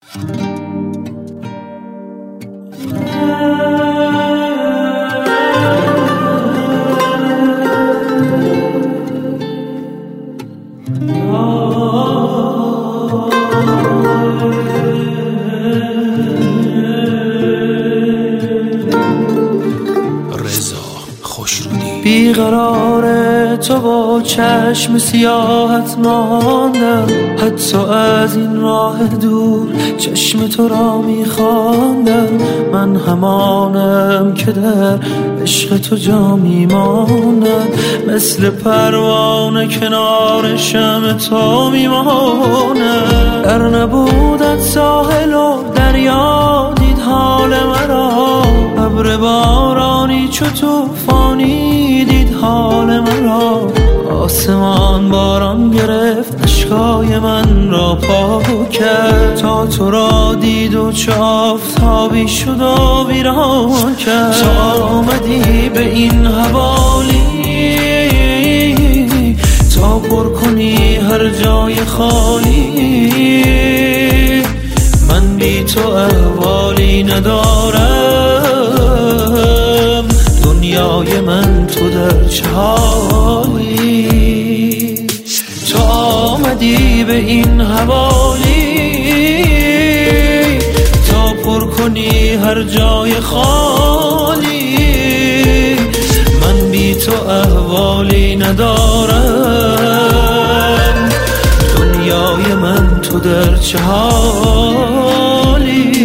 بیقرار تو با چشم سیاحت ماندم، حتی از این راه دور چشم تو را میخواندم. من همانم که در عشق تو جا میماند، مثل پروانه کنار شمع تو میماند. در نبودت ساحل و دریا دید حال مرا، ابر بارانی چو طوفانی دید حال مرا. آسمان باران گرفت اشکای من را پاک کرد، تا تو را دید و چه آفتابی شد و ویران کرد. تا آمدی به این حوالی، تا پر کنی هر جای خالی. من بی تو احوالی ندارم، دنیای من تو در چه حالی. تو آمدی به این حوالی، تا پر کنی هر جای خالی. من بی تو احوالی ندارم، دنیای من تو در چه حالی.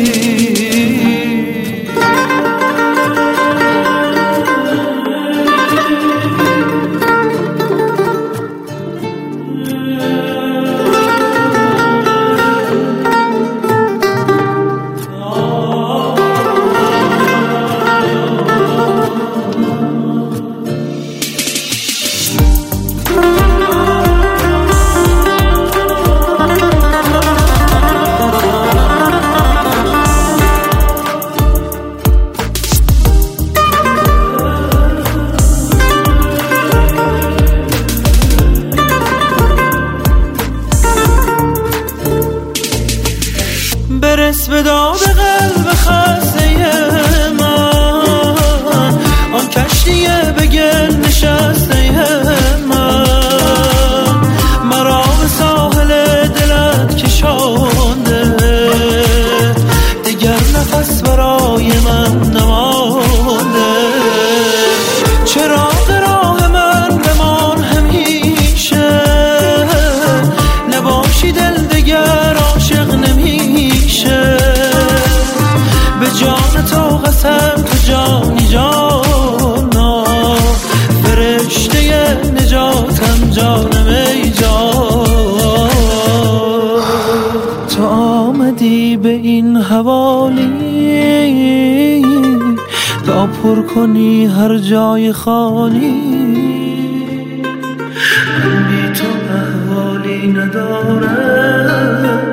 برس به داد قلب خسته من، آن کشتی به گل نشسته من. مرا به ساحل دلت کشانده، دیگر نفس برای من نمانده. چراغ راه من بمان همیشه، نباشی دل دیگر عاشق نمیشه. به جان تو قسم تو جانی جانا، فرشته نجاتم جانم ای جان. تو آمدی به این حوالی، تا پر کنی هر جای خالی. من بی تو احوالی ندارم،